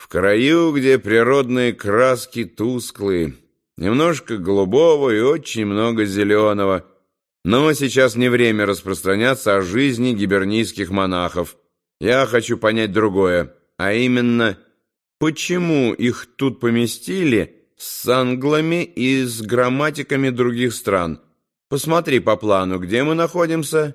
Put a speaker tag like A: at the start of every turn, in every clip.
A: краю, где природные краски тусклые, немножко голубого и очень много зеленого. Но сейчас не время распространяться о жизни гибернийских монахов. Я хочу понять другое, а именно, почему их тут поместили с англами и с грамматиками других стран? Посмотри по плану, где мы находимся.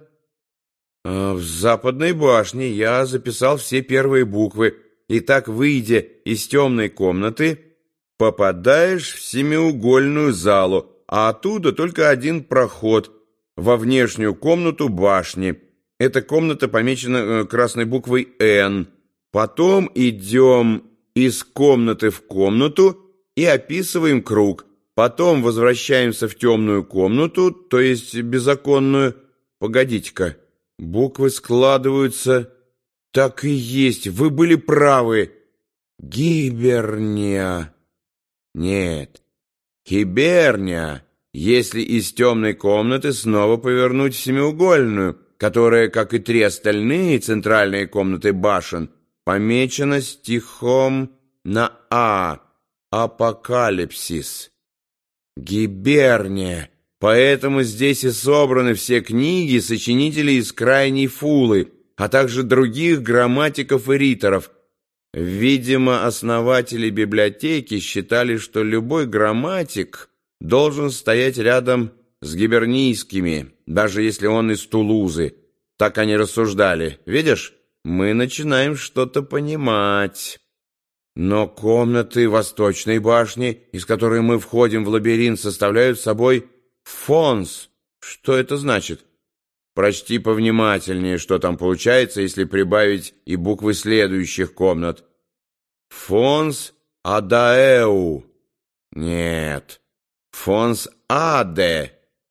A: В Западной башне я записал все первые буквы. И так, выйдя из темной комнаты, попадаешь в семиугольную залу, а оттуда только один проход во внешнюю комнату башни. Эта комната помечена красной буквой «Н». Потом идем из комнаты в комнату и описываем круг. Потом возвращаемся в темную комнату, то есть безоконную. Погодите-ка, буквы складываются... Так и есть, вы были правы. Гиберния. Нет, хиберния, если из темной комнаты снова повернуть в семиугольную, которая, как и 3 остальные центральные комнаты башен, помечена стихом на «А». Апокалипсис. Гиберния. Поэтому здесь и собраны все книги сочинителей из Крайней Фулы, а также других грамматиков и риторов. Видимо, основатели библиотеки считали, что любой грамматик должен стоять рядом с гибернийскими, даже если он из Тулузы. Так они рассуждали. Видишь, мы начинаем что-то понимать. Но комнаты Восточной башни, из которой мы входим в лабиринт, составляют собой фонс. Что это значит? Прочти повнимательнее, что там получается, если прибавить и буквы следующих комнат. Фонс адаэу. Нет. Фонс аде.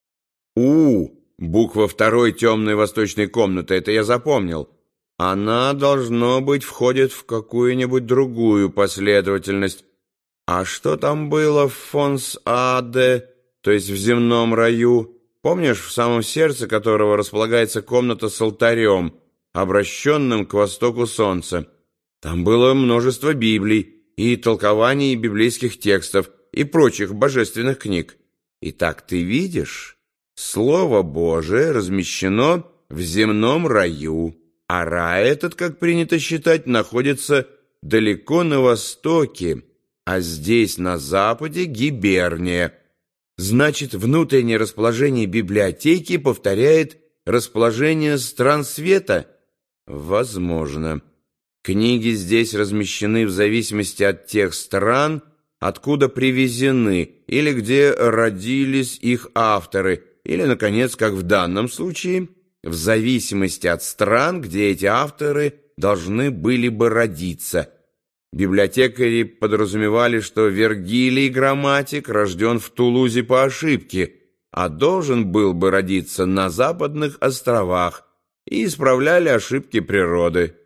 A: У. Буква 2 темной восточной комнаты. Это я запомнил. Она, должно быть, входит в какую-нибудь другую последовательность. А что там было в фонс аде, то есть в земном раю? Помнишь, в самом сердце которого располагается комната с алтарем, обращенным к востоку солнца? Там было множество Библий и толкований библейских текстов и прочих божественных книг. Итак, ты видишь, Слово Божие размещено в земном раю, а рай этот, как принято считать, находится далеко на востоке, а здесь, на западе, гиберния. Значит, внутреннее расположение библиотеки повторяет расположение стран света? Возможно. Книги здесь размещены в зависимости от тех стран, откуда привезены, или где родились их авторы, или, наконец, как в данном случае, в зависимости от стран, где эти авторы должны были бы родиться. Библиотекари подразумевали, что Вергилий грамматик рожден в Тулузе по ошибке, а должен был бы родиться на Западных островах, и исправляли ошибки природы.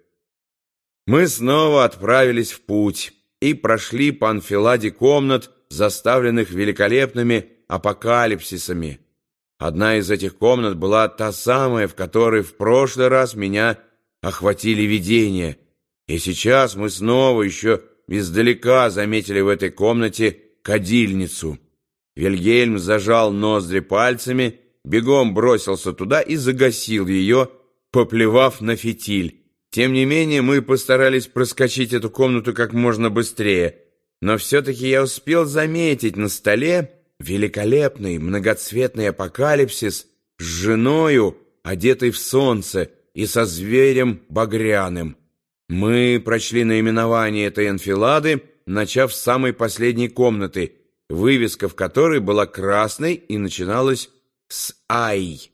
A: Мы снова отправились в путь и прошли по анфиладе комнат, заставленных великолепными апокалипсисами. Одна из этих комнат была та самая, в которой в прошлый раз меня охватили видения. И сейчас мы снова еще издалека заметили в этой комнате кадильницу. Вильгельм зажал ноздри пальцами, бегом бросился туда и загасил ее, поплевав на фитиль. Тем не менее, мы постарались проскочить эту комнату как можно быстрее, но все-таки я успел заметить на столе великолепный многоцветный апокалипсис с женою, одетой в солнце, и со зверем багряным. Мы прочли наименование этой анфилады, начав с самой последней комнаты, вывеска в которой была красной и начиналась с «Ай».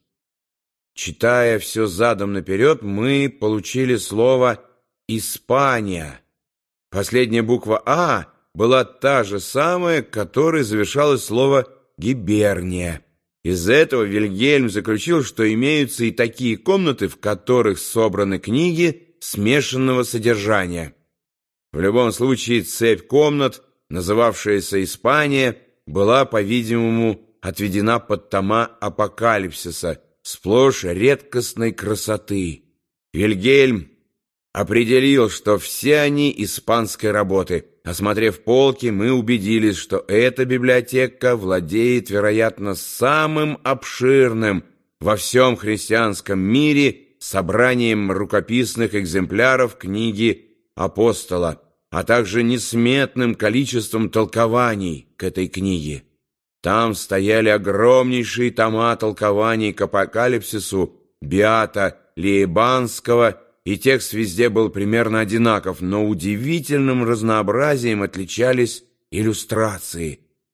A: Читая все задом наперед, мы получили слово «Испания». Последняя буква «А» была та же самая, которой завершалось слово «гиберния». Из этого Вильгельм заключил, что имеются и такие комнаты, в которых собраны книги смешанного содержания. В любом случае, цепь комнат, называвшаяся «Испания», была, по-видимому, отведена под тома апокалипсиса, сплошь редкостной красоты. Вильгельм определил, что все они испанской работы. Осмотрев полки, мы убедились, что эта библиотека владеет, вероятно, самым обширным во всем христианском мире собранием рукописных экземпляров книги апостола, а также несметным количеством толкований к этой книге. Там стояли огромнейшие тома толкований к апокалипсису Биата Лиебанского, и текст везде был примерно одинаков, но удивительным разнообразием отличались иллюстрации.